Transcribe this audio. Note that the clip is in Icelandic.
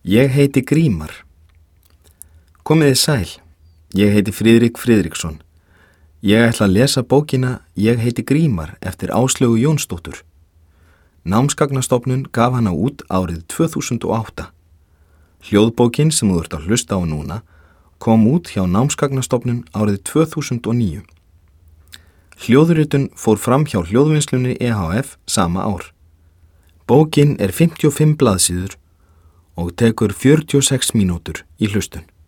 Ég heiti Grímar. Komiði sæl, ég heiti Friðrik Friðriksson. Ég ætla að lesa bókina Ég heiti Grímar eftir Áslaugu Jónsdóttur. Námsgagnastofnun gaf hana út árið 2008. Hljóðbókin sem þú ert að hlusta á núna kom út hjá Námsgagnastofnun árið 2009. Hljóðritun fór fram hjá Hljóðvinnslunni EHF sama ár. Bókin er 55 blaðsíður og tekur 46 mínútur í hlustun.